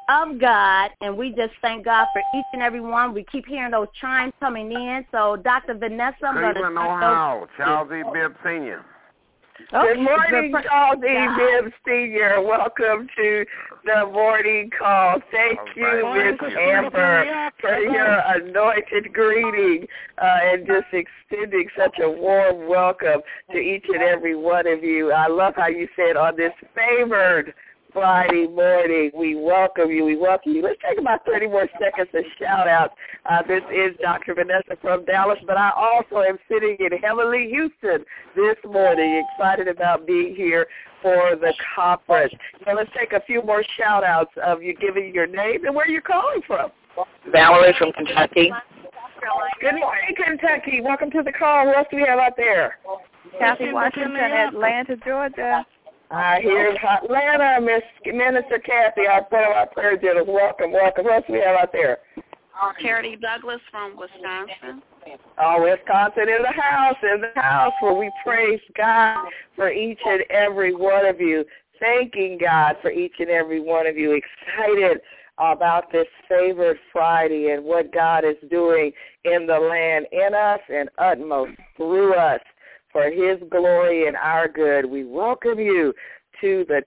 of God, and we just thank God for each and every one. We keep hearing those chimes coming in. So, Dr. Vanessa, I'm going to... Cleveland, Ohio, Charles E. Bibb Sr. Good morning, Charles E. Bibb Sr. Welcome to the morning call. Thank you, Miss Amber, for your anointed greeting and just extending such a warm welcome to each and every one of you. I love how you said on this favored Friday morning, we welcome you. We welcome you. Let's take about 30 more seconds to shout out. This is Dr. Vanessa from Dallas, but I also am sitting in Heavenly Houston this morning, excited about being here for the conference. So let's take a few more shout outs of you giving your name and where you're calling from. Valerie from Kentucky. Good morning, Kentucky. Welcome to the call. What else do we have out there? Kathy Washington, Atlanta, Georgia. I hear Atlanta, Miss Minister Kathy, one of our prayer generals. Welcome, welcome. What else do we have out there? Charity Douglas from Wisconsin. Oh, Wisconsin in the house where we praise God for each and every one of you. Thanking God for each and every one of you. Excited about this favored Friday and what God is doing in the land, in us and utmost through us. For his glory and our good, we welcome you to the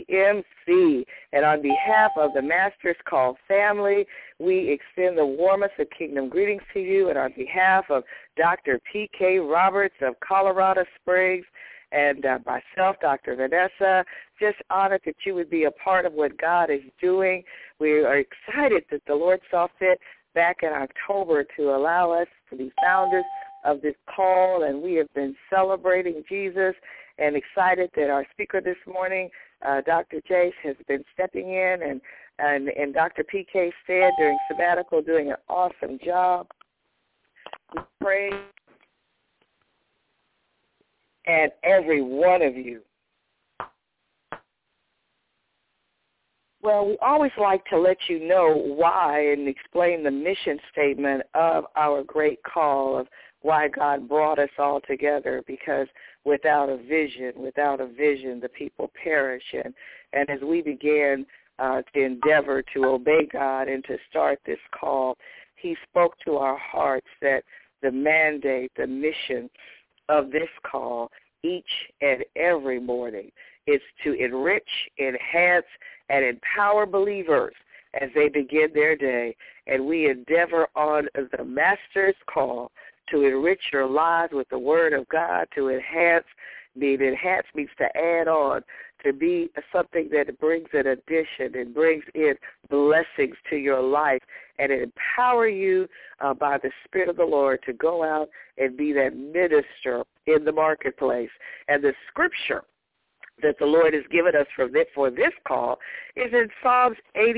TMC. And on behalf of the Masters Call family, we extend the warmest of kingdom greetings to you. And on behalf of Dr. P.K. Roberts of Colorado Springs and myself, Dr. Vanessa, just honored that you would be a part of what God is doing. We are excited that the Lord saw fit back in October to allow us to be founders of this call, and we have been celebrating Jesus and excited that our speaker this morning, Dr. Jace, has been stepping in and Dr. P.K. said during sabbatical doing an awesome job. We pray, and every one of you. Well, we always like to let you know why and explain the mission statement of our great call of why God brought us all together, because without a vision, the people perish. And as we began to endeavor to obey God and to start this call, he spoke to our hearts that the mandate, the mission of this call each and every morning is to enrich, enhance, and empower believers as they begin their day. And we endeavor on the Master's call to enrich your lives with the Word of God, to enhance. Enhance means to add on, to be something that brings an addition and brings in blessings to your life, and empower you by the Spirit of the Lord to go out and be that minister in the marketplace. And the scripture that the Lord has given us for this call is in Psalms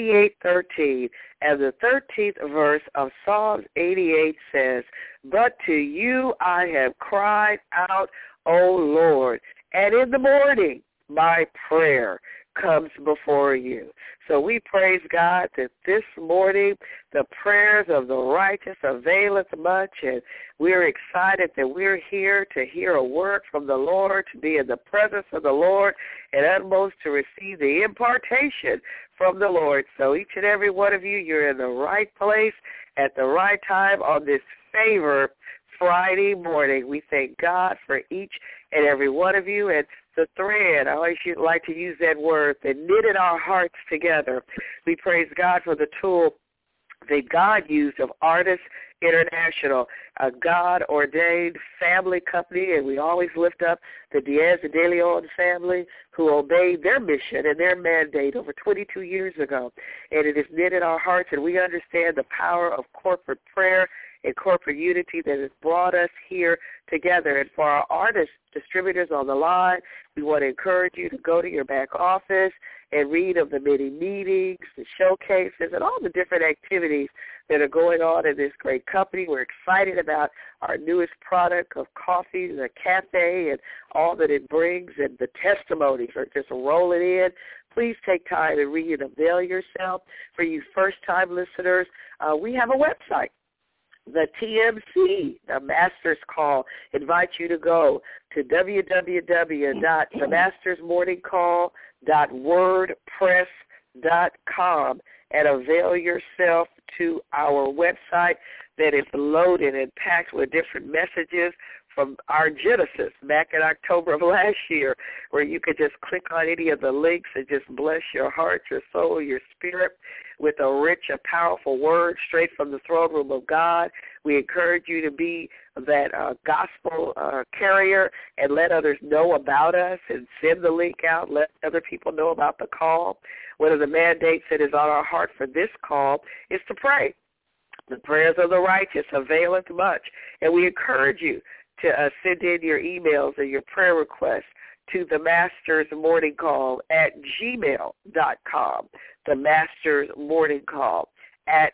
88:13. And the 13th verse of Psalms 88 says, "But to you I have cried out, O Lord, and in the morning my prayer comes before you." So we praise God that this morning the prayers of the righteous availeth much, and we're excited that we're here to hear a word from the Lord, to be in the presence of the Lord, and utmost to receive the impartation from the Lord. So each and every one of you, you're in the right place at the right time on this favored Friday morning. We thank God for each and every one of you. And the thread, I always like to use that word, that knitted our hearts together. We praise God for the tool that God used of Artists International, a God-ordained family company, and we always lift up the Diaz and De Leon family who obeyed their mission and their mandate over 22 years ago. And it has knitted our hearts, and we understand the power of corporate prayer and corporate unity that has brought us here together. And for our artist distributors on the line, we want to encourage you to go to your back office and read of the many meetings, the showcases, and all the different activities that are going on in this great company. We're excited about our newest product of coffee, the cafe, and all that it brings, and the testimonies are just rolling in. Please take time and read and avail yourself. For you first-time listeners, we have a website. The TMC, the Master's Call, invites you to go to www.themastersmorningcall.wordpress.com. and avail yourself to our website that is loaded and packed with different messages from our Genesis back in October of last year, where you could just click on any of the links and just bless your heart, your soul, your spirit with a rich and powerful word straight from the throne room of God. We encourage you to be that gospel carrier and let others know about us and send the link out. Let other people know about the call. One of the mandates that is on our heart for this call is to pray. The prayers of the righteous availeth much. And we encourage you to send in your emails and your prayer requests to the Master's Morning Call at gmail.com. The Master's Morning Call at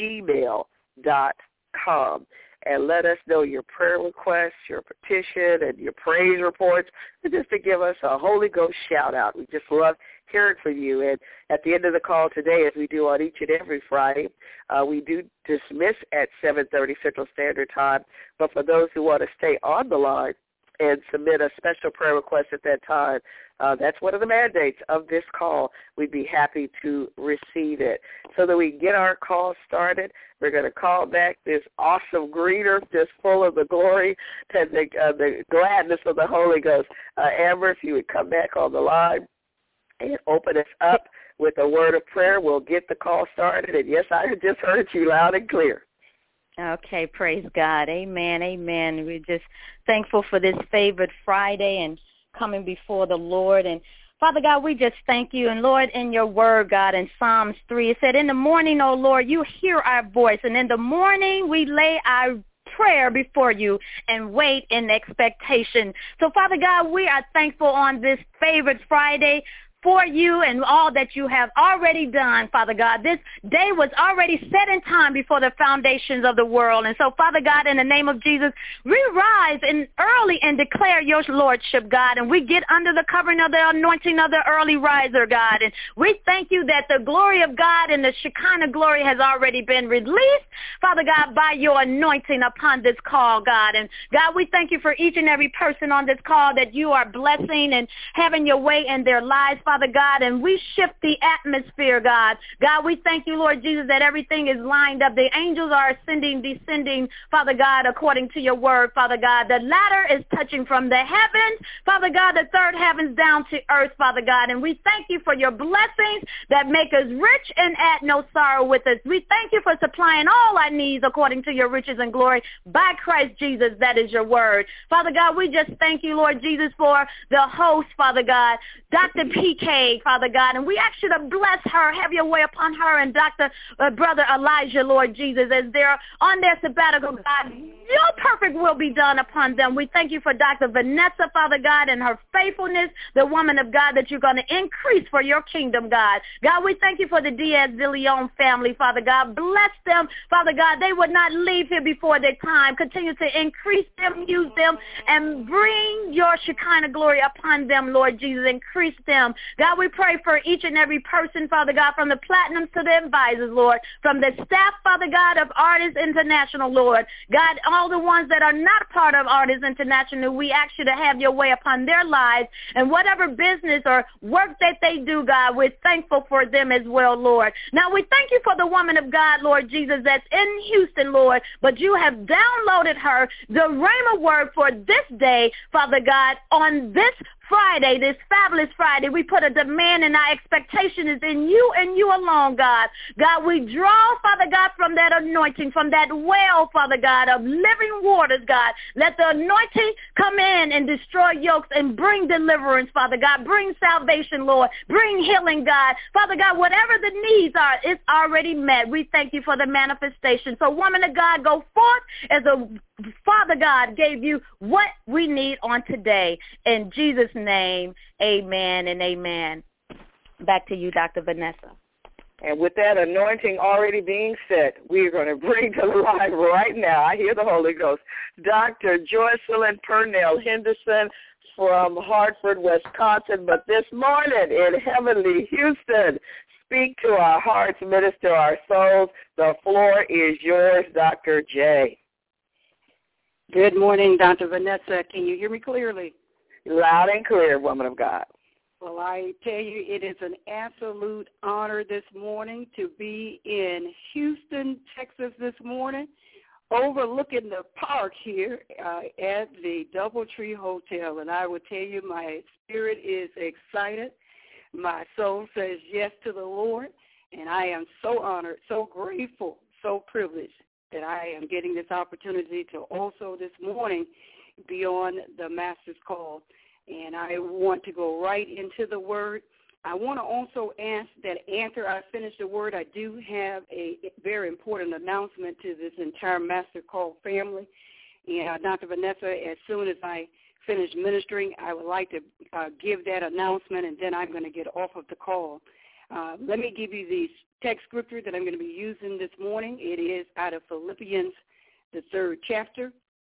gmail.com. And let us know your prayer requests, your petition, and your praise reports, and just to give us a Holy Ghost shout-out. We just love hearing from you. And at the end of the call today, as we do on each and every Friday, we do dismiss at 7:30 Central Standard Time. But for those who want to stay on the line and submit a special prayer request at that time, that's one of the mandates of this call. We'd be happy to receive it. So that we can get our call started, we're going to call back this awesome greeter just full of the glory and the gladness of the Holy Ghost. Amber, if you would come back on the line and open us up with a word of prayer, we'll get the call started. And, yes, I just heard you loud and clear. Okay, praise God. Amen, amen. We're just thankful for this favored Friday and coming before the Lord. And, Father God, we just thank you. And, Lord, in your word, God, in Psalms 3, it said, in the morning, O Lord, you hear our voice. And in the morning we lay our prayer before you and wait in expectation. So, Father God, we are thankful on this favored Friday for you and all that you have already done, Father God. This day was already set in time before the foundations of the world. And so, Father God, in the name of Jesus, we rise early and declare your lordship, God, and we get under the covering of the anointing of the early riser, God. And we thank you that the glory of God and the Shekinah glory has already been released, Father God, by your anointing upon this call, God. And, God, we thank you for each and every person on this call that you are blessing and having your way in their lives, Father God, and we shift the atmosphere, God. God, we thank you, Lord Jesus, that everything is lined up. The angels are ascending, descending, Father God, according to your word, Father God. The ladder is touching from the heavens, Father God, the third heavens down to earth, Father God. And we thank you for your blessings that make us rich and add no sorrow with us. We thank you for supplying all our needs according to your riches and glory by Christ Jesus. That is your word. Father God, we just thank you, Lord Jesus, for the host, Father God, Dr. P.K., Father God, and we ask you to bless her, have your way upon her and Brother Elijah, Lord Jesus, as they're on their sabbatical, God. Your perfect will be done upon them. We thank you for Dr. Vanessa, Father God, and her faithfulness, the woman of God that you're going to increase for your kingdom, God. God, we thank you for the Diaz de Leon family, Father God. Bless them, Father God. They would not leave here before their time. Continue to increase them, use them, and bring your Shekinah glory upon them, Lord Jesus. Increase them. God, we pray for each and every person, Father God, from the platinums to the advisors, Lord, from the staff, Father God, of Artists International, Lord. God, all the ones that are not part of Artists International, we ask you to have your way upon their lives and whatever business or work that they do, God, we're thankful for them as well, Lord. Now, we thank you for the woman of God, Lord Jesus, that's in Houston, Lord, but you have downloaded her the Rhema word for this day, Father God, on this Friday, this fabulous Friday. We put a demand and our expectation is in you and you alone, God. God, we draw, Father God, from that anointing, from that well, Father God, of living waters, God. Let the anointing come in and destroy yokes and bring deliverance, Father God. Bring salvation, Lord. Bring healing, God. Father God, whatever the needs are, it's already met. We thank you for the manifestation. So, woman of God, go forth as a Father God gave you what we need on today. In Jesus' name, amen and amen. Back to you, Dr. Vanessa. And with that anointing already being set, we are going to bring to the line right now, I hear the Holy Ghost, Dr. Joycelyn Purnell Henderson from Hartford, Wisconsin, but this morning in heavenly Houston. Speak to our hearts, minister our souls. The floor is yours, Dr. J. Good morning, Dr. Vanessa. Can you hear me clearly? Loud and clear, woman of God. Well, I tell you, it is an absolute honor this morning to be in Houston, Texas this morning, overlooking the park here at the DoubleTree Hotel. And I will tell you, my spirit is excited. My soul says yes to the Lord, and I am so honored, so grateful, so privileged that I am getting this opportunity to also this morning be on the Master's Call. And I want to go right into the Word. I want to also ask that after I finish the Word, I do have a very important announcement to this entire Master Call family. And Dr. Vanessa, as soon as I finish ministering, I would like to give that announcement, and then I'm going to get off of the call. Let me give you the text scripture that I'm going to be using this morning. It is out of Philippians, the 3rd chapter.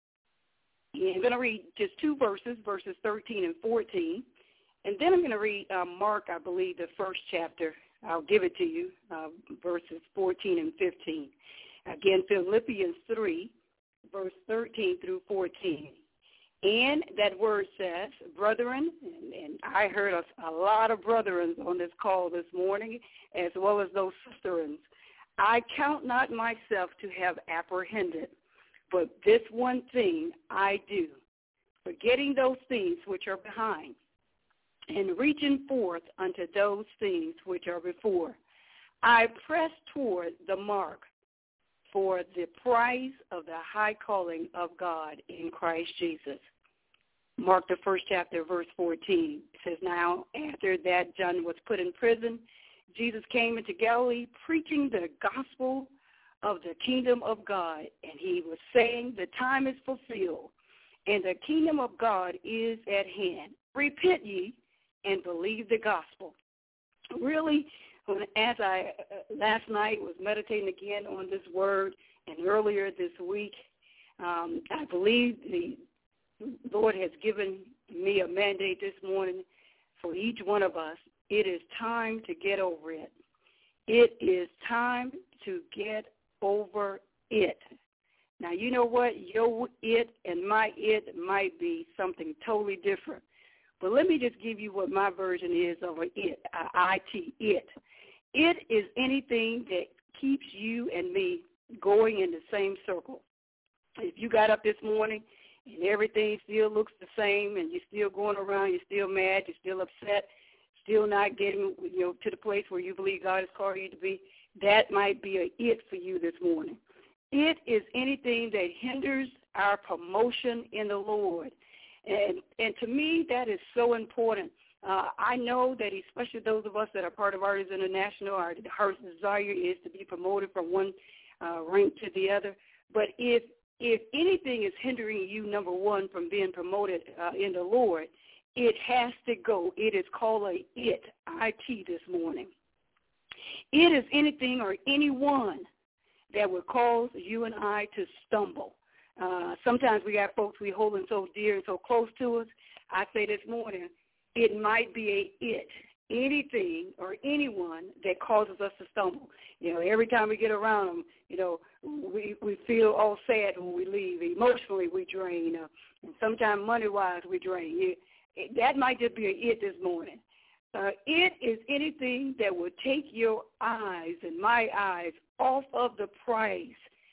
And I'm going to read just two verses 13 and 14. And then I'm going to read Mark, I believe, the 1st chapter. I'll give it to you, verses 14 and 15. Again, Philippians 3, verse 13 through 14. And that word says, brethren, and I heard a lot of brethren on this call this morning, as well as those sisterins. I count not myself to have apprehended, but this one thing I do, forgetting those things which are behind, and reaching forth unto those things which are before. I press toward the mark for the prize of the high calling of God in Christ Jesus. Mark the 1st chapter, verse 14. It says, now after that John was put in prison, Jesus came into Galilee preaching the gospel of the kingdom of God, and he was saying, the time is fulfilled, and the kingdom of God is at hand. Repent ye and believe the gospel. Really, as I last night was meditating again on this word, and earlier this week, I believe the Lord has given me a mandate this morning for each one of us. It is time to get over it. It is time to get over it. Now, you know what? Your it and my it might be something totally different. But let me just give you what my version is of an it, I-T, it. It is anything that keeps you and me going in the same circle. If you got up this morning and everything still looks the same and you're still going around, you're still mad, you're still upset, still not getting to the place where you believe God has called you to be, that might be a it for you this morning. It is anything that hinders our promotion in the Lord. And to me, that is so important. I know that especially those of us that are part of Artists International, our heart's desire is to be promoted from one rank to the other. But if anything is hindering you, number one, from being promoted in the Lord, it has to go. It is called a it, I-T, this morning. It is anything or anyone that would cause you and I to stumble. Sometimes we got folks we holding so dear and so close to us. I say this morning, it might be a it, anything or anyone that causes us to stumble. Every time we get around them, we feel all sad when we leave. Emotionally, we drain. And sometimes money-wise, we drain. That might just be a it this morning. It is anything that would take your eyes and my eyes off of the prize.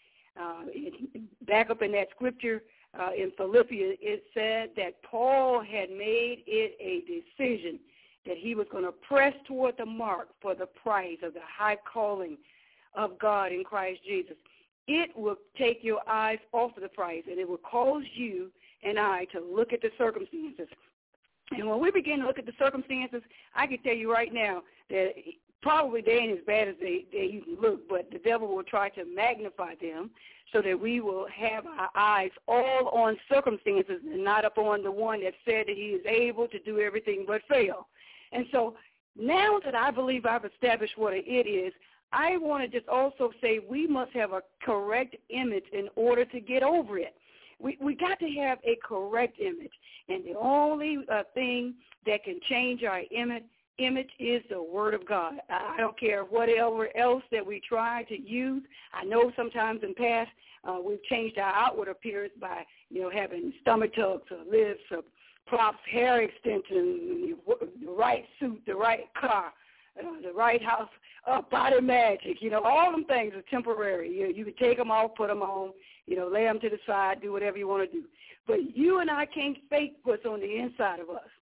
Back up in that scripture in Philippians, it said that Paul had made it a decision that he was going to press toward the mark for the prize of the high calling of God in Christ Jesus. It will take your eyes off of the prize, and it will cause you and I to look at the circumstances. And when we begin to look at the circumstances, I can tell you right now that probably they ain't as bad as they even look, but the devil will try to magnify them so that we will have our eyes all on circumstances and not upon the one that said that he is able to do everything but fail. And so now that I believe I've established what it is, I want to just also say we must have a correct image in order to get over it. We got to have a correct image, and the only thing that can change our image is the Word of God. I don't care whatever else that we try to use. I know sometimes in the past we've changed our outward appearance by, having stomach tucks or lifts or props, hair extensions, the right suit, the right car, the right house, body magic. All them things are temporary. You can take them off, put them on, lay them to the side, do whatever you want to do. But you and I can't fake what's on the inside of us.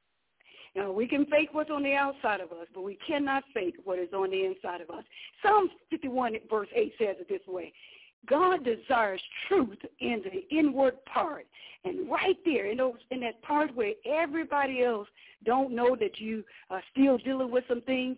We can fake what's on the outside of us, but we cannot fake what is on the inside of us. Psalm 51 verse 8 says it this way: God desires truth in the inward part. And right there, in that part where everybody else don't know that you are still dealing with some things,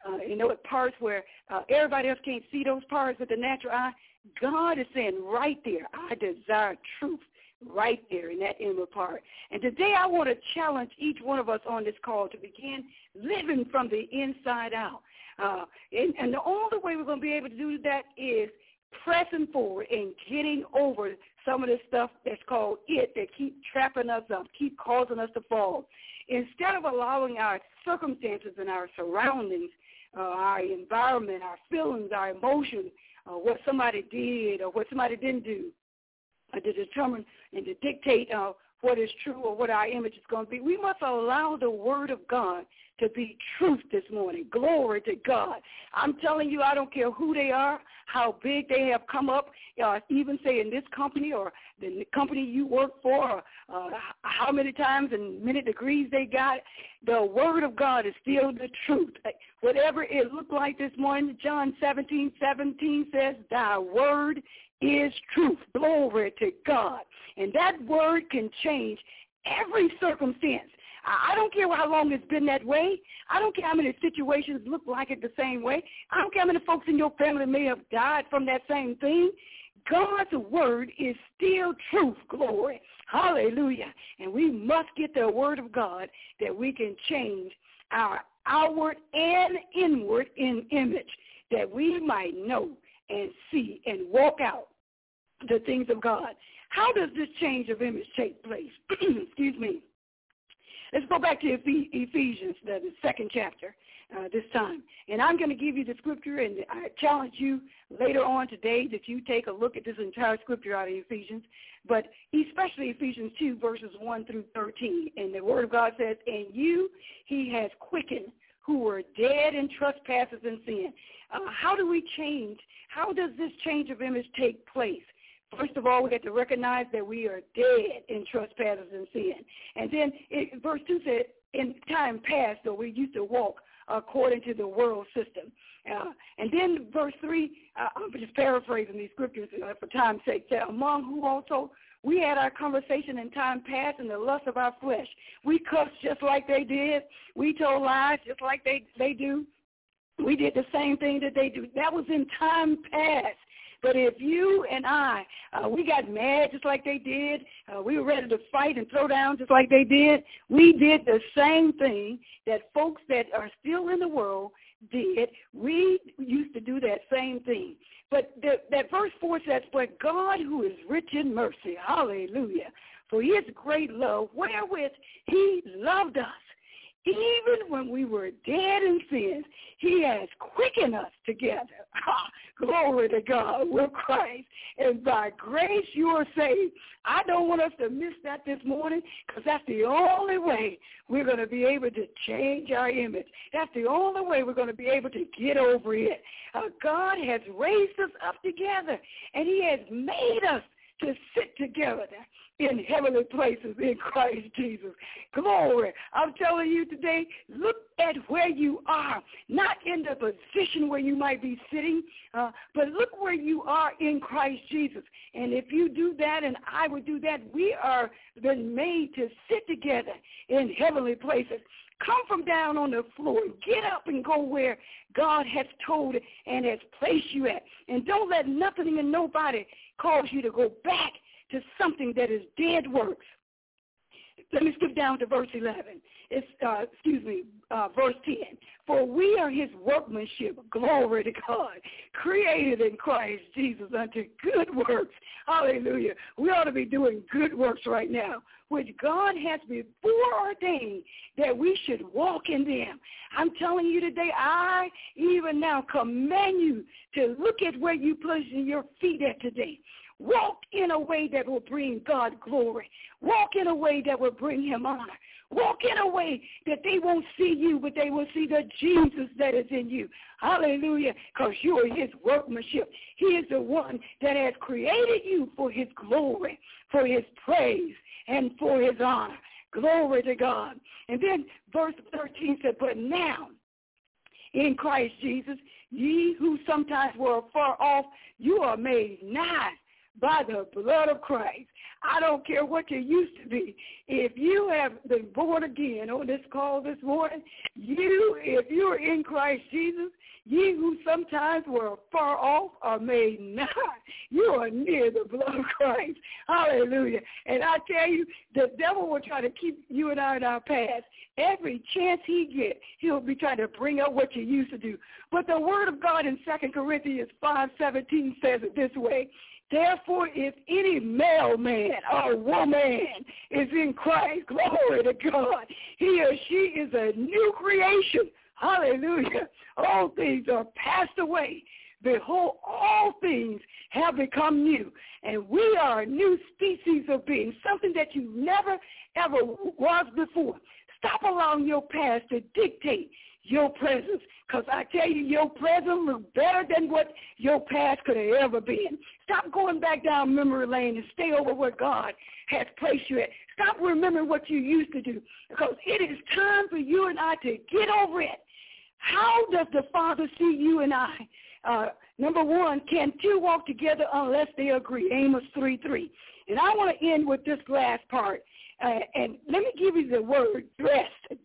parts where everybody else can't see those parts with the natural eye, God is saying right there, I desire truth right there in that inward part. And today I want to challenge each one of us on this call to begin living from the inside out. And the only way we're going to be able to do that is pressing forward and getting over some of the stuff that's called that keep trapping us up, keep causing us to fall. Instead of allowing our circumstances and our surroundings, our environment, our feelings, our emotions, what somebody did or what somebody didn't do, to determine and to dictate what is true or what our image is going to be. We must allow the Word of God to be truth this morning. Glory to God. I'm telling you, I don't care who they are, how big they have come up, even say in this company or the company you work for, how many times and many degrees they got. The Word of God is still the truth. Whatever it looked like this morning, John 17:17 says, thy word is truth. Glory to God. And that word can change every circumstance. I don't care how long it's been that way. I don't care how many situations look like it the same way. I don't care how many folks in your family may have died from that same thing. God's word is still truth. Glory. Hallelujah. And we must get the word of God that we can change our outward and inward in image, that we might know and see and walk out the things of God. How does this change of image take place? Excuse me. Let's go back to Ephesians, the second chapter this time. And I'm going to give you the scripture, and I challenge you later on today that you take a look at this entire scripture out of Ephesians, but especially Ephesians 2, verses 1 through 13. And the Word of God says, and you he has quickened who were dead in trespasses and sin. How do we change? How does this change of image take place? First of all, we have to recognize that we are dead in trespasses and sin. And then verse 2 said, in time past, though, we used to walk according to the world system. And then verse 3, I'm just paraphrasing these scriptures for time's sake, said, among who also we had our conversation in time past in the lust of our flesh. We cussed just like they did. We told lies just like they do. We did the same thing that they do. That was in time past. But if you and I, we got mad just like they did, we were ready to fight and throw down just like they did, we did the same thing that folks that are still in the world did. We used to do that same thing. But that verse 4 says, but God who is rich in mercy, hallelujah, for his great love, wherewith he loved us, even when we were dead in sins, he has quickened us together. Glory to God with Christ. And by grace you are saved. I don't want us to miss that this morning, because that's the only way we're going to be able to change our image. That's the only way we're going to be able to get over it. God has raised us up together, and he has made us to sit together in heavenly places in Christ Jesus. Glory. I'm telling you today, look at where you are, not in the position where you might be sitting, but look where you are in Christ Jesus. And if you do that and I would do that, we are been made to sit together in heavenly places. Come from down on the floor. Get up and go where God has told and has placed you at. And don't let nothing and nobody cause you to go back to something that is dead works. Let me skip down to verse 11. It's, verse 10. For we are his workmanship, glory to God, created in Christ Jesus unto good works. Hallelujah. We ought to be doing good works right now, which God has before ordained that we should walk in them. I'm telling you today, I even now command you to look at where you place your feet at today. Walk in a way that will bring God glory. Walk in a way that will bring him honor. Walk in a way that they won't see you, but they will see the Jesus that is in you. Hallelujah, because you are his workmanship. He is the one that has created you for his glory, for his praise, and for his honor. Glory to God. And then verse 13 said, but now, in Christ Jesus, ye who sometimes were far off, you are made nigh by the blood of Christ. I don't care what you used to be. If you have been born again on this call this morning, if you're in Christ Jesus, ye who sometimes were far off are made nigh. You are near the blood of Christ. Hallelujah. And I tell you, the devil will try to keep you and I in our past. Every chance he gets, he'll be trying to bring up what you used to do. But the word of God in 2 Corinthians 5:17 says it this way, therefore, if any male man or woman is in Christ, glory to God, he or she is a new creation. Hallelujah. All things are passed away. Behold, all things have become new. And we are a new species of being, something that you never, ever was before. Stop allowing your past to dictate your presence, because I tell you, your present looks better than what your past could have ever been. Stop going back down memory lane and stay over where God has placed you at. Stop remembering what you used to do, because it is time for you and I to get over it. How does the Father see you and I? Number one, can two walk together unless they agree? Amos 3:3. And I want to end with this last part. And let me give you the word dressed,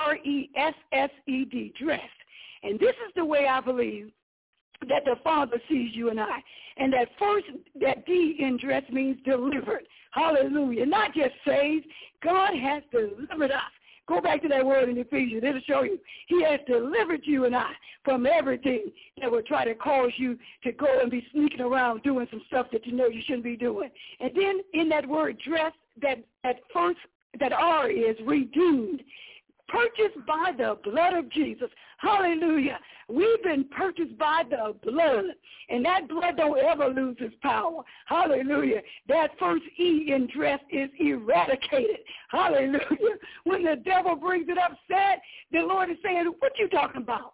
D-R-E-S-S-E-D, dressed. And this is the way I believe that the Father sees you and I. And that first, that D in dress means delivered. Hallelujah. Not just saved. God has delivered us. Go back to that word in Ephesians. It'll show you. He has delivered you and I from everything that would try to cause you to go and be sneaking around doing some stuff that you know you shouldn't be doing. And then in that word dress, that R is redeemed, purchased by the blood of Jesus. Hallelujah. We've been purchased by the blood, and that blood don't ever lose its power. Hallelujah. That first E in dress is eradicated. Hallelujah. When the devil brings it up, said, the Lord is saying, what you talking about?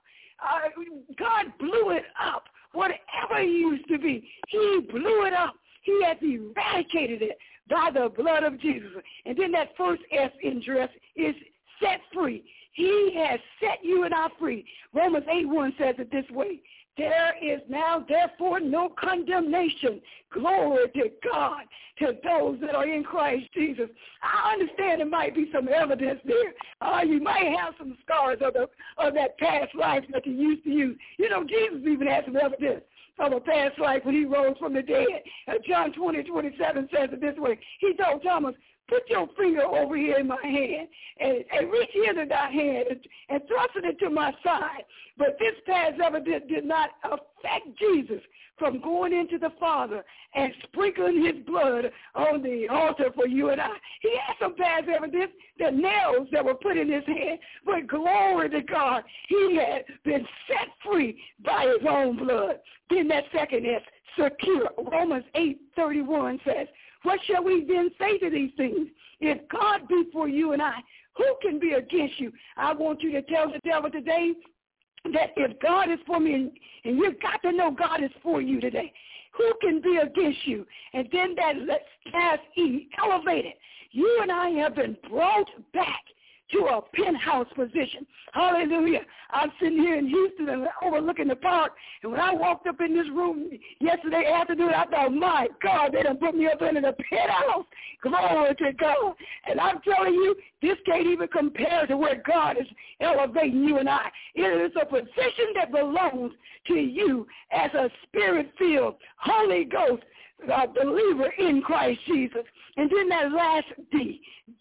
God blew it up. Whatever it used to be, he blew it up. He has eradicated it by the blood of Jesus. And then that first S in dress is set free. He has set you and I free. Romans 8:1 says it this way. There is now, therefore, no condemnation. Glory to God, to those that are in Christ Jesus. I understand there might be some evidence there. You might have some scars of that past life that you used to use. You know, Jesus even had some evidence of a past life when he rose from the dead. John 20:27 says it this way. He told Thomas, put your finger over here in my hand and reach into that hand and thrust it into my side. But this past evidence did not affect Jesus from going into the Father and sprinkling his blood on the altar for you and I. He had some past evidence, the nails that were put in his hand, but glory to God, he had been set free by his own blood. Then that second is secure. Romans 8:31 says, what shall we then say to these things? If God be for you and I, who can be against you? I want you to tell the devil today that if God is for me, and you've got to know God is for you today, who can be against you? And then that last E, elevated. You and I have been brought back to a penthouse position. Hallelujah. I'm sitting here in Houston and overlooking the park, and when I walked up in this room yesterday afternoon, I thought, my God, they done put me up into the penthouse. Glory to God. And I'm telling you, this can't even compare to where God is elevating you and I. It is a position that belongs to you as a spirit-filled, Holy Ghost believer in Christ Jesus. And then that last D,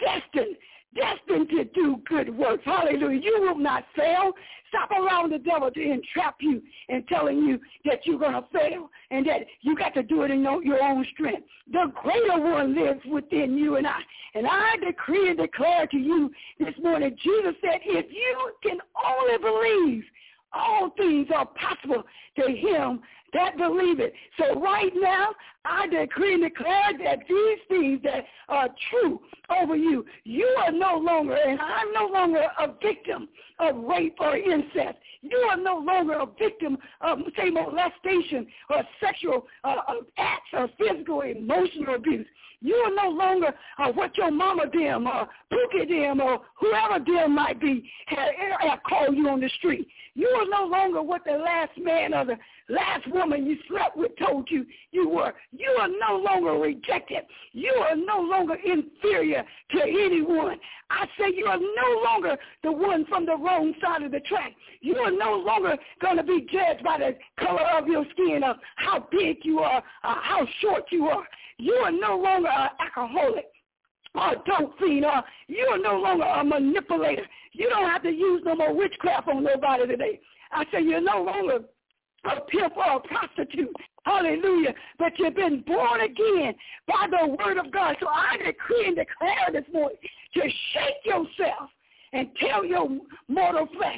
destined to do good works. Hallelujah. You will not fail. Stop allowing the devil to entrap you and telling you that you're going to fail and that you got to do it in your own strength. The greater one lives within you and I. And I decree and declare to you this morning, Jesus said, if you can only believe, all things are possible to him that believe it. So right now, I decree and declare that these things that are true over you, you are no longer, and I'm no longer a victim of rape or incest. You are no longer a victim of, say, molestation or sexual acts or physical or emotional abuse. You are no longer what your mama them or Pookie them or whoever them might be have called you on the street. You are no longer what the last man or the last woman you slept with told you you were. You are no longer rejected. You are no longer inferior to anyone. I say you are no longer the one from the wrong side of the track. You are no longer going to be judged by the color of your skin or how big you are or how short you are. You are no longer an alcoholic or a dope fiend, or you are no longer a manipulator. You don't have to use no more witchcraft on nobody today. I say you're no longer a pimp or a prostitute. Hallelujah. But you've been born again by the word of God. So I decree and declare this morning to shake yourself and tell your mortal flesh,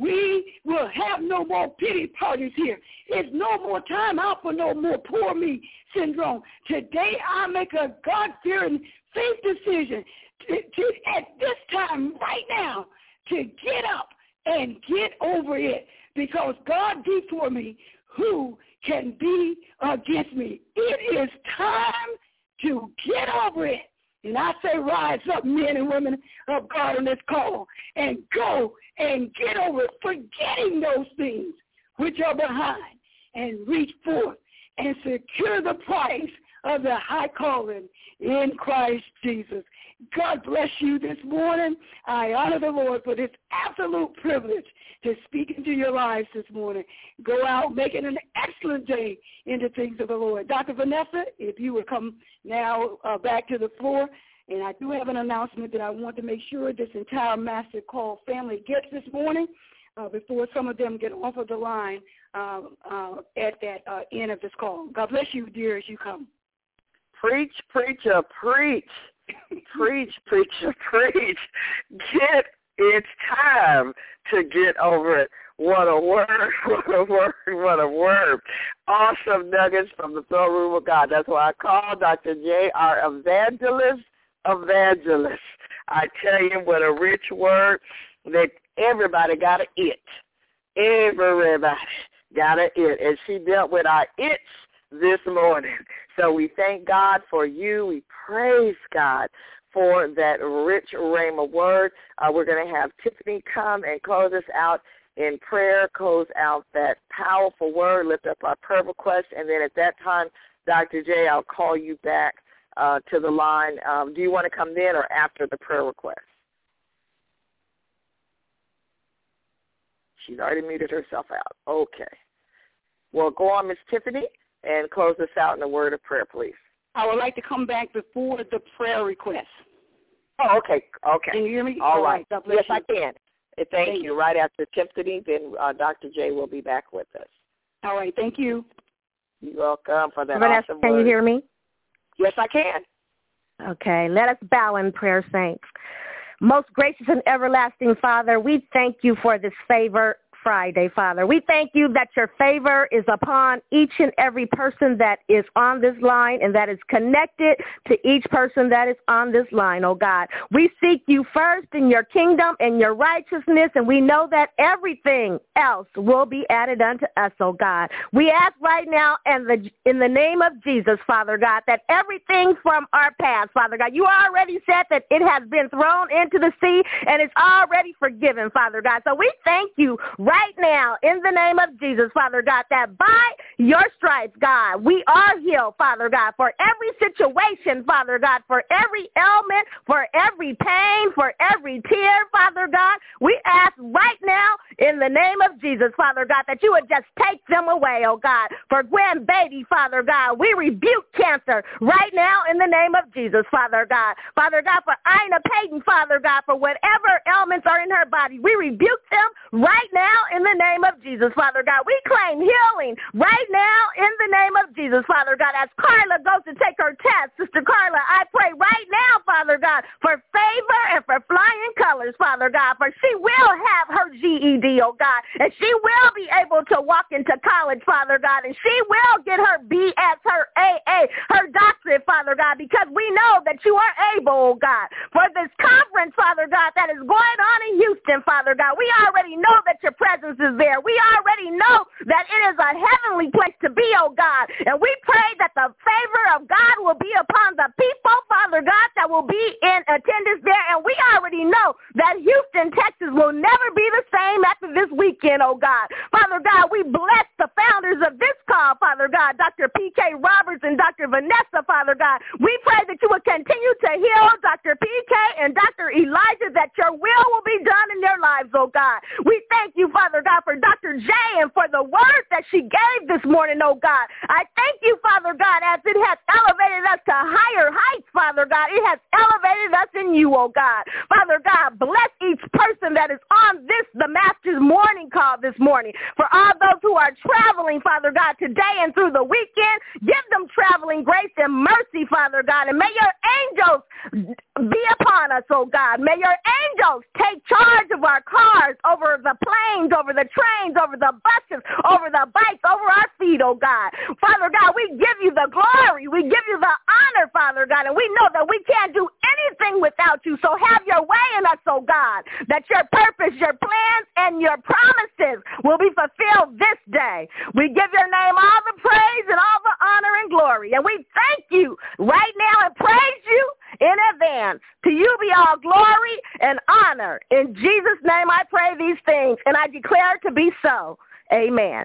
we will have no more pity parties here. It's no more time out for no more poor me syndrome. Today I make a God-fearing faith decision to at this time right now to get up and get over it, because God be for me, who can be against me? It is time to get over it. And I say rise up, men and women of God on this call, and go and get over it, forgetting those things which are behind, and reach forth and secure the prize of the high calling in Christ Jesus. God bless you this morning. I honor the Lord for this absolute privilege to speak into your lives this morning. Go out, make it an excellent day in the things of the Lord. Dr. Vanessa, if you would come now back to the floor. And I do have an announcement that I want to make sure this entire Master Call family gets this morning before some of them get off of the line at that end of this call. God bless you, dear, as you come. Preach, preacher, preach. Preach, preacher, preach. It's time to get over it. What a word, what a word, what a word. Awesome nuggets from the throne room of God. That's why I call Dr. J our evangelist. I tell you, what a rich word that everybody got to it. Everybody got to it. And she dealt with our it's this morning. So we thank God for you. We praise God for that rich rhema word. We're going to have Tiffany come and close us out in prayer, close out that powerful word, lift up our prayer request, and then at that time, Dr. J, I'll call you back to the line. Do you want to come then or after the prayer request? She's already muted herself out. Okay. Well, go on, Miss Tiffany, and close us out in a word of prayer, please. I would like to come back before the prayer request. Oh, okay. Can you hear me? All right. God bless you. I can. Thank you. Right after Tiffany, then Dr. J will be back with us. All right. Thank you. You're welcome for that Vanessa, awesome can word. you hear me? Yes, I can. Okay. Let us bow in prayer, saints. Most gracious and everlasting Father, we thank you for this favor Friday, Father. We thank you that your favor is upon each and every person that is on this line and that is connected to each person that is on this line, oh God. We seek you first in your kingdom and your righteousness, and we know that everything else will be added unto us, oh God. We ask right now in the name of Jesus, Father God, that everything from our past, Father God, you already said that it has been thrown into the sea and it's already forgiven, Father God. So we thank you right now, in the name of Jesus, Father God, that by your stripes, God, we are healed, Father God, for every situation, Father God, for every ailment, for every pain, for every tear, Father God. We ask right now, in the name of Jesus, Father God, that you would just take them away, oh God. For grandbaby, Father God, we rebuke cancer right now in the name of Jesus, Father God. Father God, for Ina Payton, Father God, for whatever ailments are in her body, we rebuke them right now in the name of Jesus, Father God. We claim healing right now in the name of Jesus, Father God, as Carla goes to take her test, Sister Carla, I pray right now, Father God, for favor and for flying colors, Father God, for she will have her GED, oh God, and she will be able to walk into college, Father God, and she will get her BS, her AA, her doctorate, Father God, because we know that you are able, oh God, for this conference, Father God, that is going on in Houston, Father God. We already know that your presence is there. We already know that it is a heavenly place to be, oh God, and we pray that the favor of God will be upon the people, Father God, that will be in attendance there, and we already know that Houston, Texas will never be the same after this weekend, oh God. Father God, we bless the founders of this call, Father God, Dr. P.K. Roberts and Dr. Vanessa, Father God. We pray that you will continue to heal Dr. P.K. and Dr. Elijah, that your will be done in their lives, oh God. We thank you, Father God, for Dr. J and for the word that she gave this morning, oh God. I thank you, Father God, as it has elevated us to higher heights, Father God. It has elevated us in you, oh God. Father God, bless each person that is on the Master's morning call this morning. For all those who are traveling, Father God, today and through the weekend, give them traveling grace and mercy, Father God. And may your angels be upon us, oh God. May your angels take charge of our cars, over the planes, over the trains, over the buses, over the bikes, over our feet, oh God. Father God, we give you the glory. We give you the honor, Father God, and we know that we can't do anything without you. So have your way in us, oh God, that your purpose, your plans, and your promises will be fulfilled this day. We give your name all the praise and all the honor and glory, and we thank you right now and praise you in advance. To you be all glory and honor. In Jesus' name I pray these things, and I declare it to be so. Amen.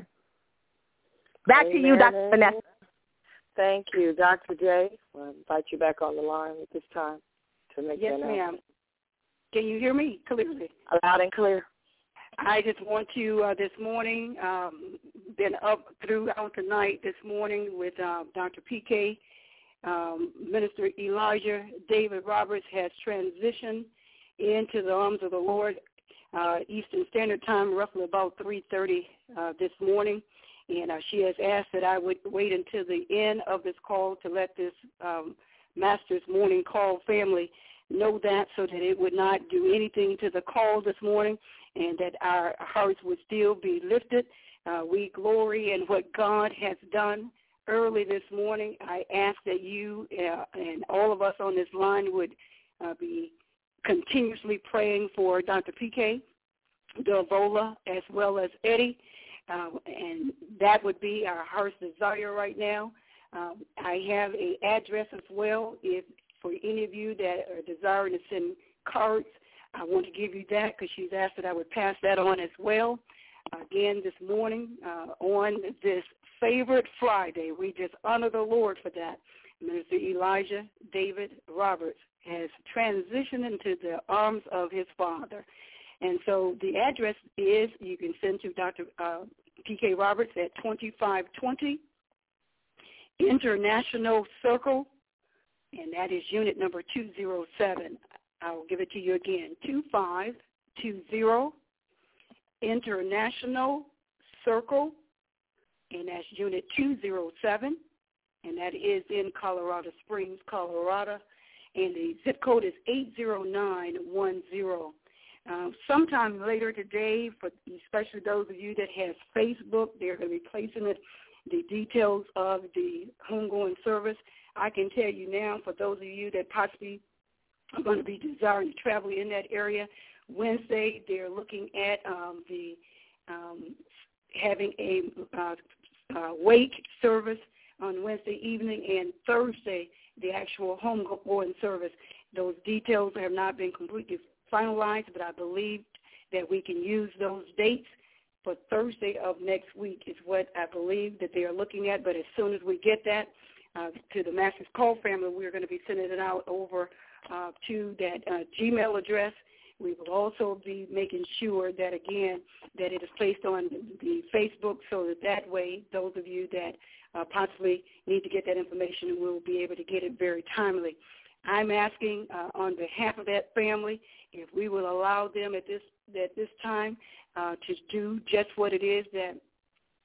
Back to you, Dr. Vanessa. Thank you. Dr. J, I'll invite you back on the line at this time to make Yes, ma'am. Can you hear me clearly? Loud and clear. I just want to, this morning, been up throughout the night this morning with Dr. P.K., Minister Elijah David Roberts has transitioned into the arms of the Lord, Eastern Standard Time, roughly about 3:30 this morning. And she has asked that I would wait until the end of this call to let this Master's Morning Call family know that, so that it would not do anything to the call this morning, and that our hearts would still be lifted. We glory in what God has done. Early this morning, I ask that you and all of us on this line would be continuously praying for Dr. P.K., Delvola, as well as Eddie, and that would be our heart's desire right now. I have an address as well. If for any of you that are desiring to send cards, I want to give you that, because she's asked that I would pass that on as well. Again, this morning, on this favorite Friday, we just honor the Lord for that. Minister Elijah David Roberts has transitioned into the arms of his Father. And so the address is, you can send to Dr. P.K. Roberts at 2520 International Circle, and that is unit number 207. I will give it to you again, 2520 International Circle, and that's unit 207, and that is in Colorado Springs, Colorado, and the zip code is 80910. Sometime later today, for especially those of you that have Facebook, they're going to be placing the details of the homegoing service. I can tell you now, for those of you that possibly are going to be desiring to travel in that area, Wednesday they're looking at having a wake service on Wednesday evening, and Thursday the actual homegoing service. Those details have not been completely finalized, but I believe that we can use those dates for Thursday of next week is what I believe that they are looking at. But as soon as we get that to the Master's Call family, we're going to be sending it out over to that Gmail address. We will also be making sure that, again, that it is placed on the Facebook, so that way those of you that possibly need to get that information will be able to get it very timely. I'm asking on behalf of that family if we will allow them at this time to do just what it is that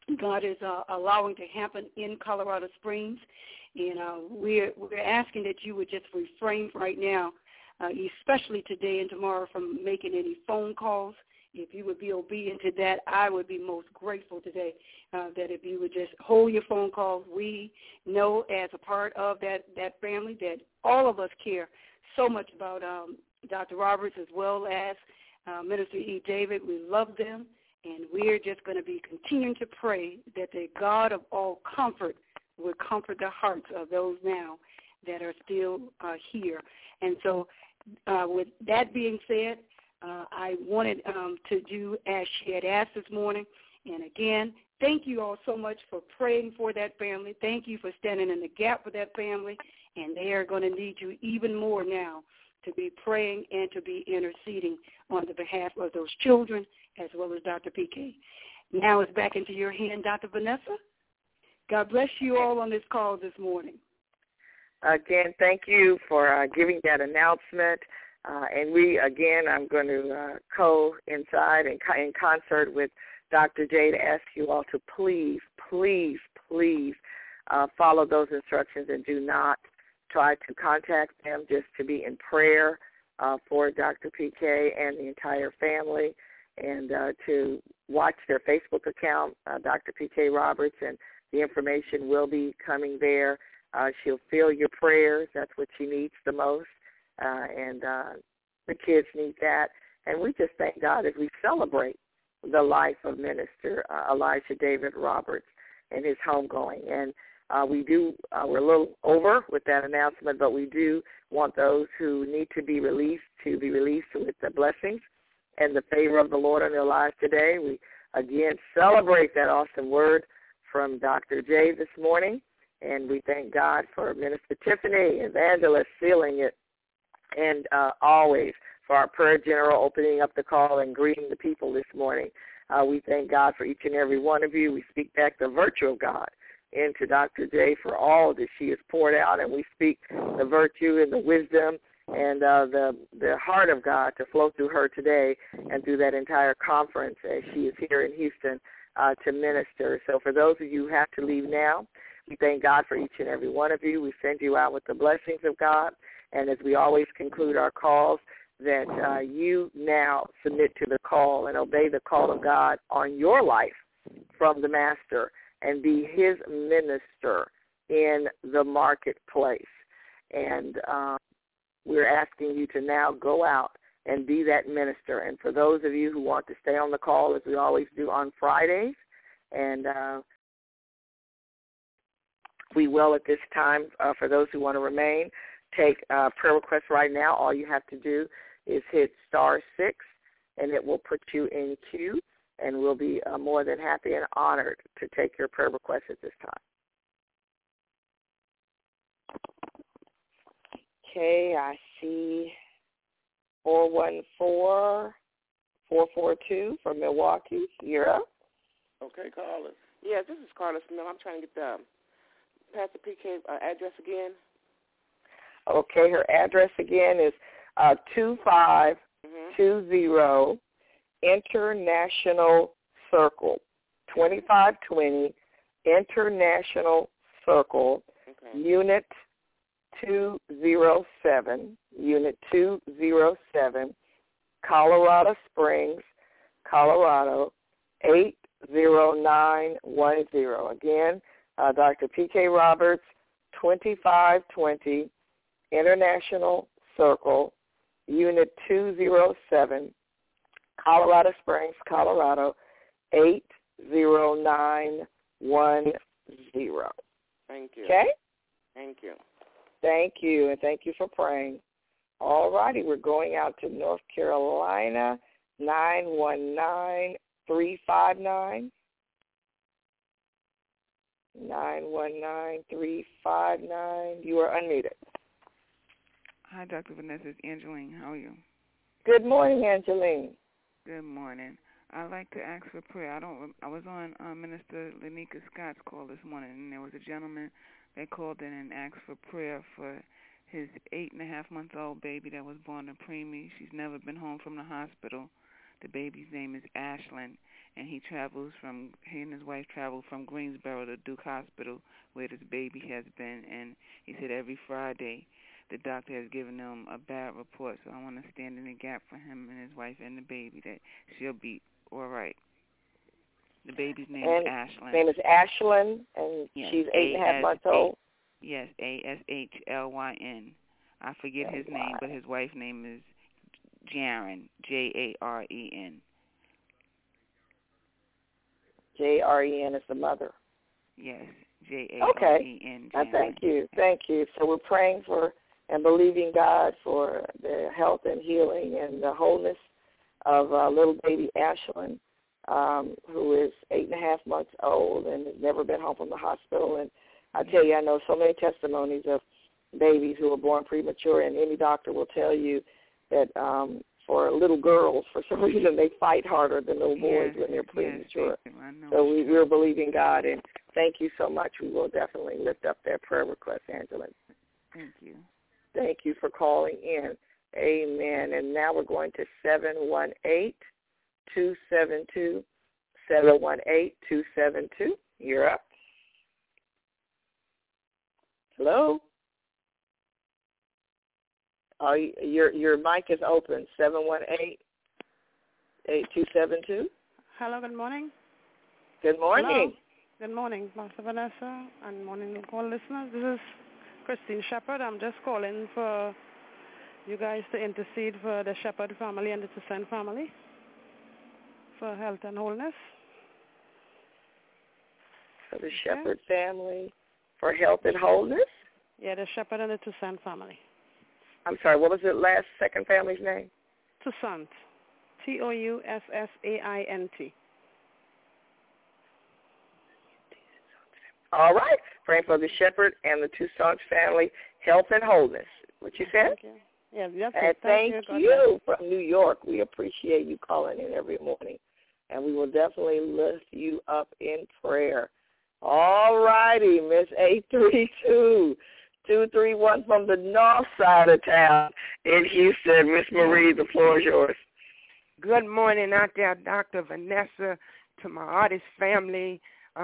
God is allowing to happen in Colorado Springs. And we're asking that you would just refrain right now, especially today and tomorrow, from making any phone calls. If you would be obedient to that, I would be most grateful today that if you would just hold your phone calls. We know as a part of that family that all of us care so much about Dr. Roberts as well as Minister E. David. We love them, and we're just going to be continuing to pray that the God of all comfort would comfort the hearts of those now that are still here. And so with that being said, I wanted to do as she had asked this morning. And again, thank you all so much for praying for that family. Thank you for standing in the gap for that family. And they are going to need you even more now to be praying and to be interceding on the behalf of those children as well as Dr. PK. Now it's back into your hand, Dr. Vanessa. God bless you all on this call this morning. Again, thank you for giving that announcement. And I'm going to coincide and in concert with Dr. J to ask you all to please follow those instructions and do not try to contact them, just to be in prayer for Dr. PK and the entire family, and to watch their Facebook account, Dr. PK Roberts, and the information will be coming there. She'll feel your prayers. That's what she needs the most. And the kids need that. And we just thank God as we celebrate the life of Minister Elijah David Roberts and his homegoing. And we're a little over with that announcement, but we do want those who need to be released with the blessings and the favor of the Lord on their lives today. We, again, celebrate that awesome word from Dr. J this morning. And we thank God for Minister Tiffany, evangelist, sealing it, and always for our prayer general opening up the call and greeting the people this morning. We thank God for each and every one of you. We speak back the virtue of God into Dr. J for all that she has poured out, and we speak the virtue and the wisdom and the heart of God to flow through her today and through that entire conference as she is here in Houston to minister. So for those of you who have to leave now, we thank God for each and every one of you. We send you out with the blessings of God. And as we always conclude our calls, that you now submit to the call and obey the call of God on your life from the Master and be his minister in the marketplace. And we're asking you to now go out and be that minister. And for those of you who want to stay on the call, as we always do on Fridays, and we will at this time, for those who want to remain, take prayer requests right now. All you have to do is hit *6, and it will put you in queue, and we'll be more than happy and honored to take your prayer requests at this time. Okay, I see 414-442 from Milwaukee. You're up. Okay, Carlos. Yes, this is Carlos Mill. I'm trying to get the Pastor PK address again. Okay, her address again is 2520 International Circle, 2520 International Circle, okay. Unit 207, Colorado Springs, Colorado, 80910. Again, Dr. P.K. Roberts, 2520 International Circle, Unit 207, Colorado Springs, Colorado, 80910. Thank you. Okay? Thank you. Thank you, and thank you for praying. All righty, we're going out to North Carolina, 919-359. 919-359. You are unmuted. Hi, Dr. Vanessa. It's Angeline. How are you? Good morning, Angeline. Good morning. I'd like to ask for prayer. I was on Minister Lanika Scott's call this morning, and there was a gentleman that called in and asked for prayer for his 8.5-month-old baby that was born in preemie. She's never been home from the hospital. The baby's name is Ashlyn, and he and his wife traveled from Greensboro to Duke Hospital where this baby has been, and he said every Friday the doctor has given them a bad report, so I want to stand in the gap for him and his wife and the baby that she'll be all right. The baby's name is Ashlyn. Name is Ashlyn, and yes, she's 8.5 months old. Yes, Ashlyn. I forget his name, but his wife's name is Jaren, Jaren. Jren is the mother. Yes, Jaren. Okay. Thank you. So we're praying for and believing God for the health and healing and the wholeness of little baby Ashlyn, who is 8.5 months old and has never been home from the hospital. And I tell you, I know so many testimonies of babies who are born premature, and any doctor will tell you that for little girls, for some reason, they fight harder than little boys when they're premature. So we're believing God, and thank you so much. We will definitely lift up that prayer request, Angela. Thank you. Thank you for calling in. Amen. And now we're going to 718-272. 718-272. You're up. Hello? Oh, your mic is open. 718-8272. Hello, good morning. Good morning. Hello. Good morning, Pastor Vanessa, and morning call listeners. This is Christine Shepherd. I'm just calling for you guys to intercede for the Shepherd family and the Toussaint family for health and wholeness. For the Shepherd family for health and wholeness? Yeah, the Shepherd and the Toussaint family. I'm sorry, what was the second family's name? Toussaint. Toussaint. All right. Praying for the Shepherd and the Toussaint family, health and wholeness. What you said? Thank you. Yeah, that's and it. Thank you from New York. We appreciate you calling in every morning, and we will definitely lift you up in prayer. All righty, Miss 832-231 from the north side of town in Houston. Miss Marie, the floor is yours. Good morning out there, Dr. Vanessa, to my artist family,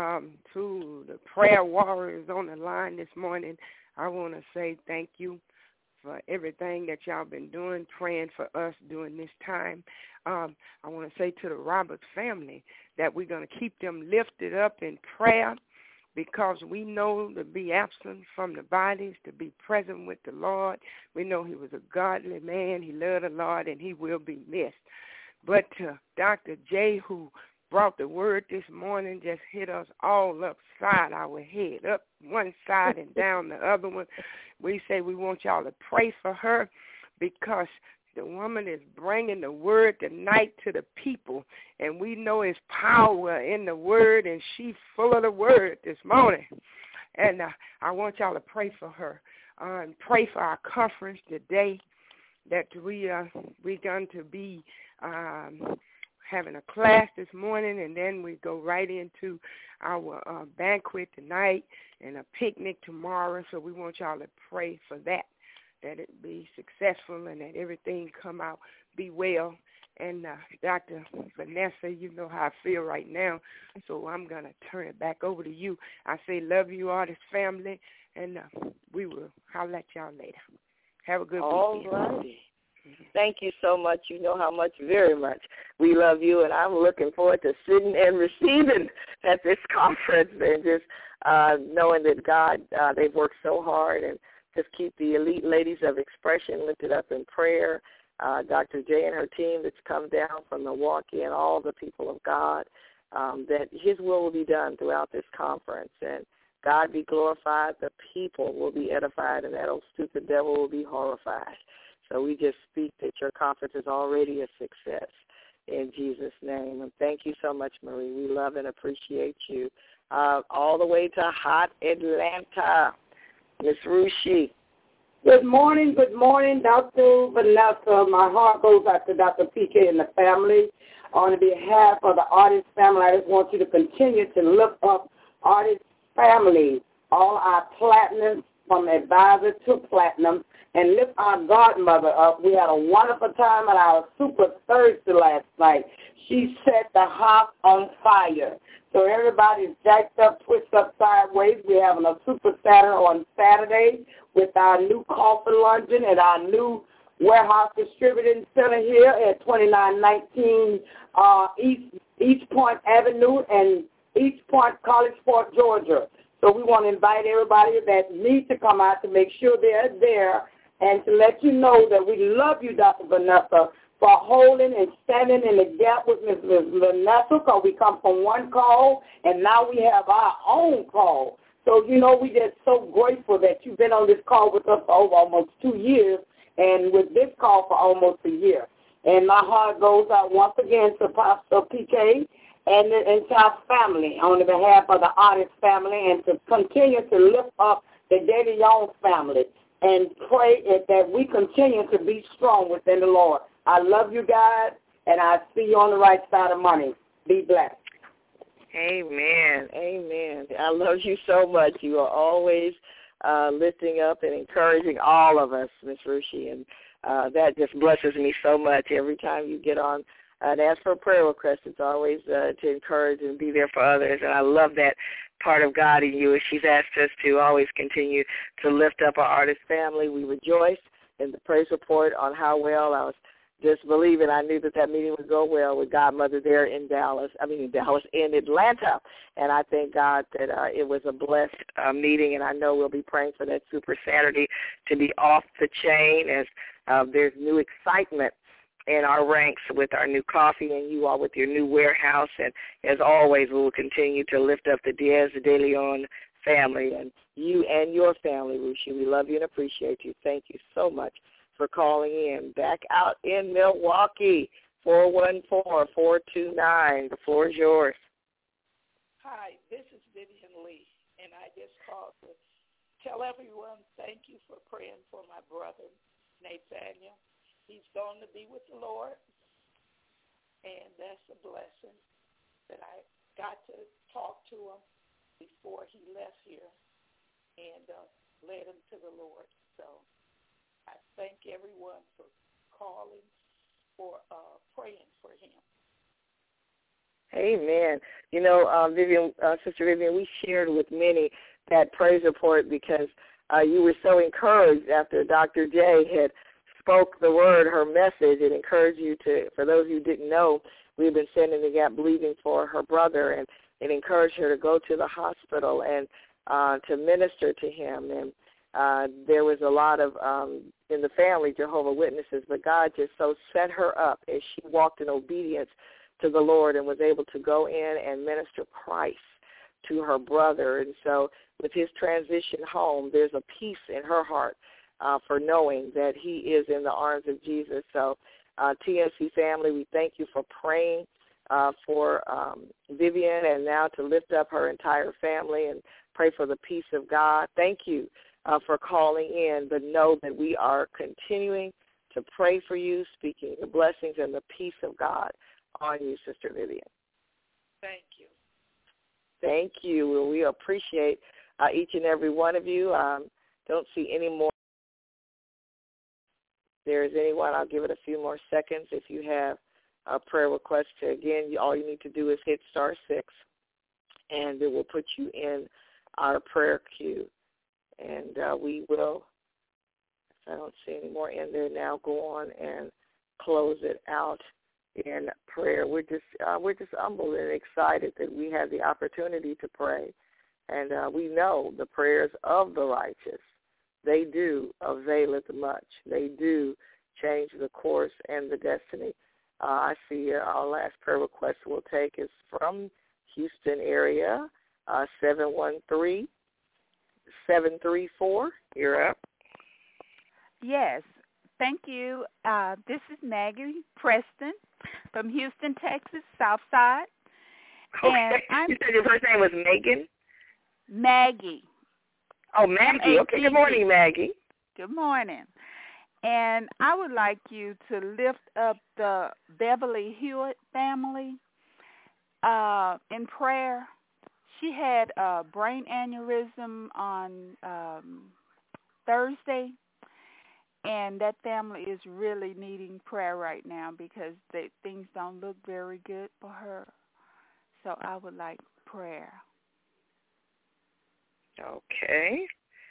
to the prayer warriors on the line this morning. I want to say thank you for everything that y'all been doing, praying for us during this time. I want to say to the Roberts family that we're going to keep them lifted up in prayer, because we know to be absent from the bodies, to be present with the Lord. We know he was a godly man. He loved the Lord, and he will be missed. But Dr. J, who brought the word this morning, just hit us all upside our head, up one side and down the other one. We say we want y'all to pray for her, because the woman is bringing the word tonight to the people, and we know it's power in the word, and she's full of the word this morning. And I want y'all to pray for her, and pray for our conference today, that we're going to be having a class this morning, and then we go right into our banquet tonight and a picnic tomorrow. So we want y'all to pray for that it be successful and that everything come out, be well. And Dr. Vanessa, you know how I feel right now, so I'm going to turn it back over to you. I say love you, artist family, and we will holler at y'all later. Have a good weekend. All righty. Thank you so much. You know how much, very much, we love you, and I'm looking forward to sitting and receiving at this conference and just knowing that God, they've worked so hard, and just keep the elite ladies of expression lifted up in prayer. Dr. J and her team that's come down from Milwaukee, and all the people of God, that his will be done throughout this conference, and God be glorified, the people will be edified, and that old stupid devil will be horrified. So we just speak that your conference is already a success in Jesus' name. And thank you so much, Marie. We love and appreciate you. All the way to hot Atlanta, Miss Rushi. Good morning, Dr. Vanessa. My heart goes out to Dr. PK and the family. On behalf of the artist family, I just want you to continue to lift up artist family, all our platinum from advisor to platinum, and lift our godmother up. We had a wonderful time at our Super Thursday last night. She set the house on fire. So everybody's jacked up, twisted up sideways. We're having a Super Saturday on Saturday with our new coffee luncheon at our new warehouse distributing center here at 2919 East Point Avenue and East Point, Collegeport, Georgia. So we want to invite everybody that needs to come out to make sure they're there and to let you know that we love you, Dr. Vanessa, for holding and standing in the gap with Ms. Vanessa, because we come from one call, and now we have our own call. So, we're just so grateful that you've been on this call with us for over almost 2 years, and with this call for almost a year. And my heart goes out once again to Pastor PK and the entire family on behalf of the artist family, and to continue to lift up the De Leon family and pray that we continue to be strong within the Lord. I love you guys, and I see you on the right side of money. Be blessed. Amen. Amen. I love you so much. You are always lifting up and encouraging all of us, Ms. Rushi, and that just blesses me so much. Every time you get on and ask for a prayer request, it's always to encourage and be there for others, and I love that part of God in you. She's asked us to always continue to lift up our artist family. We rejoice in the praise report on how well I was just believing. I knew that meeting would go well with Godmother there in Atlanta. And I thank God that it was a blessed meeting, and I know we'll be praying for that Super Saturday to be off the chain as there's new excitement in our ranks with our new coffee and you all with your new warehouse. And as always, we will continue to lift up the Diaz de Leon family and you and your family, Rushi. We love you and appreciate you. Thank you so much for calling in. Back out in Milwaukee, 414-429. The floor is yours. Hi, this is Vivian Lee, and I just called to tell everyone thank you for praying for my brother, Nathaniel. He's going to be with the Lord, and that's a blessing that I got to talk to him before he left here and led him to the Lord. So I thank everyone for calling, for praying for him. Amen. Vivian, Sister Vivian, we shared with many that praise report because you were so encouraged after Dr. J had spoke the word, her message, and encouraged you to, for those who didn't know, we've been standing in the gap believing for her brother, and encouraged her to go to the hospital and to minister to him. And there was a lot of, in the family, Jehovah's Witnesses, but God just so set her up as she walked in obedience to the Lord and was able to go in and minister Christ to her brother. And so with his transition home, there's a peace in her heart for knowing that he is in the arms of Jesus. So TNC family, we thank you for praying for Vivian, and now to lift up her entire family and pray for the peace of God. Thank you for calling in, but know that we are continuing to pray for you, speaking the blessings and the peace of God on you, Sister Vivian. Thank you. Thank you. We appreciate each and every one of you. Don't see any more. If there is anyone, I'll give it a few more seconds. If you have a prayer request, again, all you need to do is hit *6, and it will put you in our prayer queue. And we will, if I don't see any more in there now, go on and close it out in prayer. We're just humbled and excited that we have the opportunity to pray. And we know the prayers of the righteous, they do availeth much. They do change the course and the destiny. I see our last prayer request we'll take is from Houston area, 713-734. You're up. Yes. Thank you. This is Maggie Preston from Houston, Texas, South Side. Okay. You said your first name was Megan? Maggie. Oh, Maggie. M-A-G-G. Okay. Good morning, Maggie. Good morning. And I would like you to lift up the Beverly Hewitt family in prayer. She had a brain aneurysm on Thursday, and that family is really needing prayer right now because things don't look very good for her. So I would like prayer. Okay.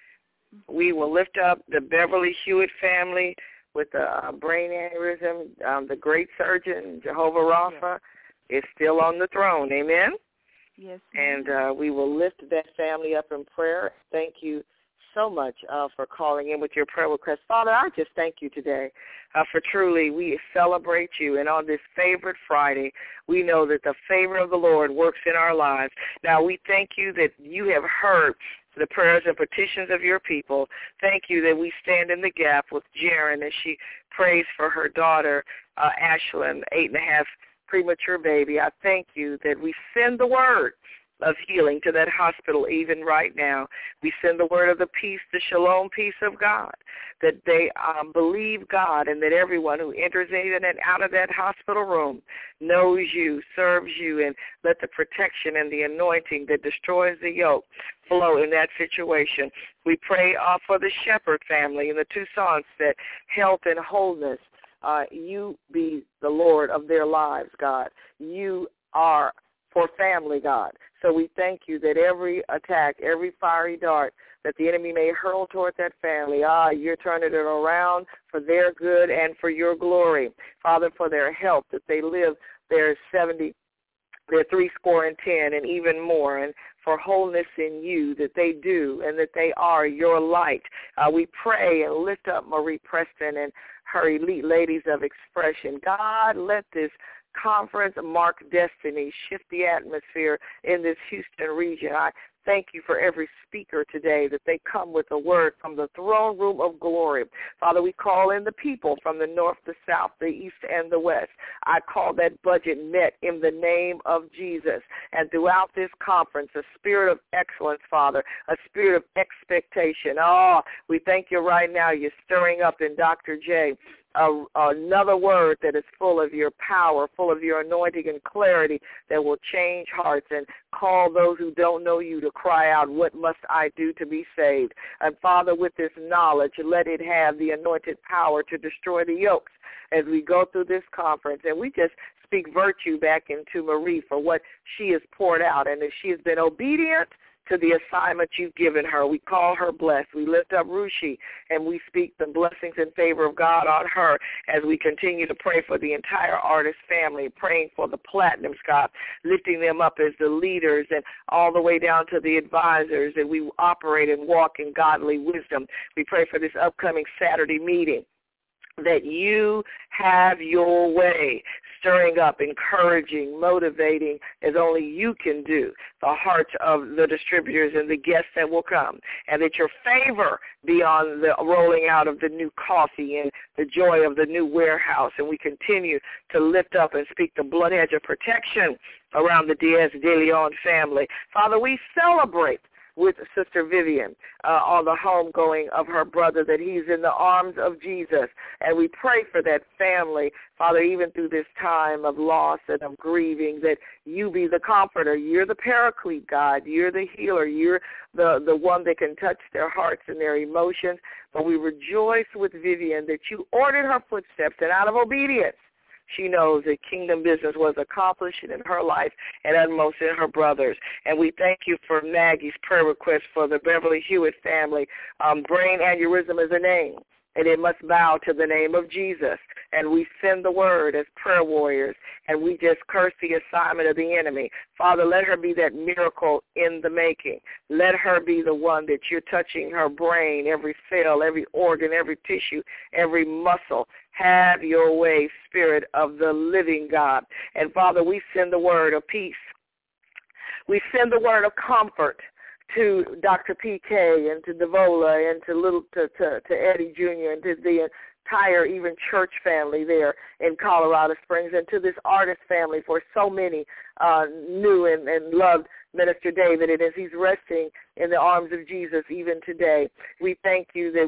We will lift up the Beverly Hewitt family with the brain aneurysm. The great surgeon, Jehovah Rapha, is still on the throne. Amen? Yes, ma'am. And we will lift that family up in prayer. Thank you so much for calling in with your prayer request. Father, I just thank you today for truly we celebrate you. And on this favorite Friday, we know that the favor of the Lord works in our lives. Now, we thank you that you have heard the prayers and petitions of your people. Thank you that we stand in the gap with Jaren as she prays for her daughter, Ashlyn, 8.5 premature baby. I thank you that we send the word of healing to that hospital even right now. We send the word of the peace, the shalom peace of God, that they believe God and that everyone who enters in and out of that hospital room knows you, serves you, and let the protection and the anointing that destroys the yoke flow in that situation. We pray for the Shepherd family and the Toussaints that health and wholeness, you be the Lord of their lives, God. You are for family, God. So we thank you that every attack, every fiery dart that the enemy may hurl toward that family, you're turning it around for their good and for your glory. Father, for their health, that they live their 70, their 70 and even more, and for wholeness in you, that they do and that they are your light. We pray and lift up Marie Preston and her elite ladies of expression. God, let this conference mark destiny, shift the atmosphere in this Houston region. I thank you for every speaker today, that they come with a word from the throne room of glory. Father, we call in the people from the north, the south, the east, and the west. I call that budget met in the name of Jesus. And throughout this conference, a spirit of excellence, Father, a spirit of expectation. We thank you right now. You're stirring up in Dr. J another word that is full of your power, full of your anointing and clarity that will change hearts and call those who don't know you to cry out, what must I do to be saved? And Father, with this knowledge, let it have the anointed power to destroy the yokes as we go through this conference. And we just speak virtue back into Marie for what she has poured out. And if she has been obedient to the assignment you've given her, we call her blessed. We lift up Rushi, and we speak the blessings and favor of God on her as we continue to pray for the entire artist family, praying for the Platinums, God, lifting them up as the leaders and all the way down to the advisors, that we operate and walk in godly wisdom. We pray for this upcoming Saturday meeting, that you have your way, stirring up, encouraging, motivating as only you can do the hearts of the distributors and the guests that will come, and that your favor be on the rolling out of the new coffee and the joy of the new warehouse. And we continue to lift up and speak the blood edge of protection around the Diaz de Leon family. Father, we celebrate with Sister Vivian on the homegoing of her brother, that he's in the arms of Jesus. And we pray for that family, Father, even through this time of loss and of grieving, that you be the comforter. You're the paraclete, God. You're the healer. You're the one that can touch their hearts and their emotions. But we rejoice with Vivian that you ordered her footsteps, and out of obedience, she knows that kingdom business was accomplished in her life and utmost in her brother's. And we thank you for Maggie's prayer request for the Beverly Hewitt family. Brain aneurysm is a name, and it must bow to the name of Jesus. And we send the word as prayer warriors, and we just curse the assignment of the enemy. Father, let her be that miracle in the making. Let her be the one that you're touching her brain, every cell, every organ, every tissue, every muscle. Have your way, Spirit of the living God. And, Father, we send the word of peace. We send the word of comfort to Dr. PK and to Devola and to Eddie Jr. and to the entire even church family there in Colorado Springs, and to this artist family, for so many knew and loved Minister David, and as he's resting in the arms of Jesus even today, we thank you that we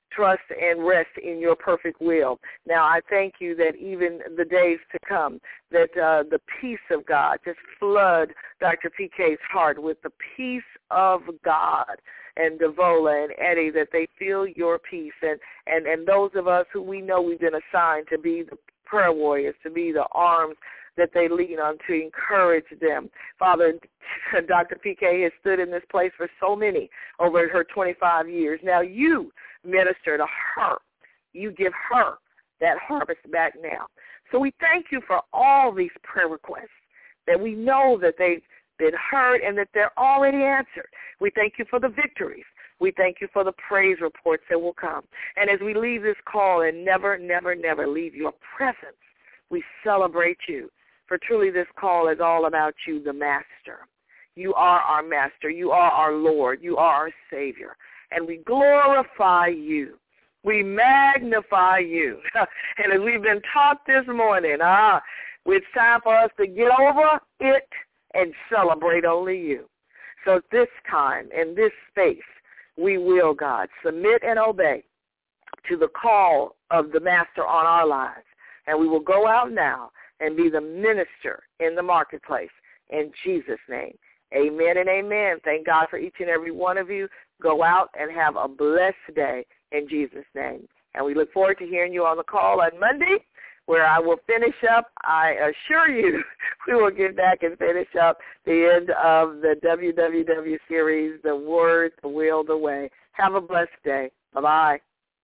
trust and rest in your perfect will. Now, I thank you that even the days to come, that the peace of God just flood Dr. PK's heart with the peace of God, and Devola and Eddie, that they feel your peace. And those of us who we know we've been assigned to be the prayer warriors, to be the arms that they lean on to encourage them. Father, Dr. PK has stood in this place for so many over her 25 years. Now you minister to her. You give her that harvest back now. So we thank you for all these prayer requests, that we know that they've been heard and that they're already answered. We thank you for the victories. We thank you for the praise reports that will come. And as we leave this call and never, never, never leave your presence, we celebrate you. For truly this call is all about you, the Master. You are our Master. You are our Lord. You are our Savior. And we glorify you. We magnify you. And as we've been taught this morning, it's time for us to get over it and celebrate only you. So this time, in this space, we will, God, submit and obey to the call of the Master on our lives. And we will go out now and be the minister in the marketplace. In Jesus' name, amen and amen. Thank God for each and every one of you. Go out and have a blessed day in Jesus' name. And we look forward to hearing you on the call on Monday, where I will finish up. I assure you we will get back and finish up the end of the WWW series, The Word, the Will, the Way. Have a blessed day. Bye-bye.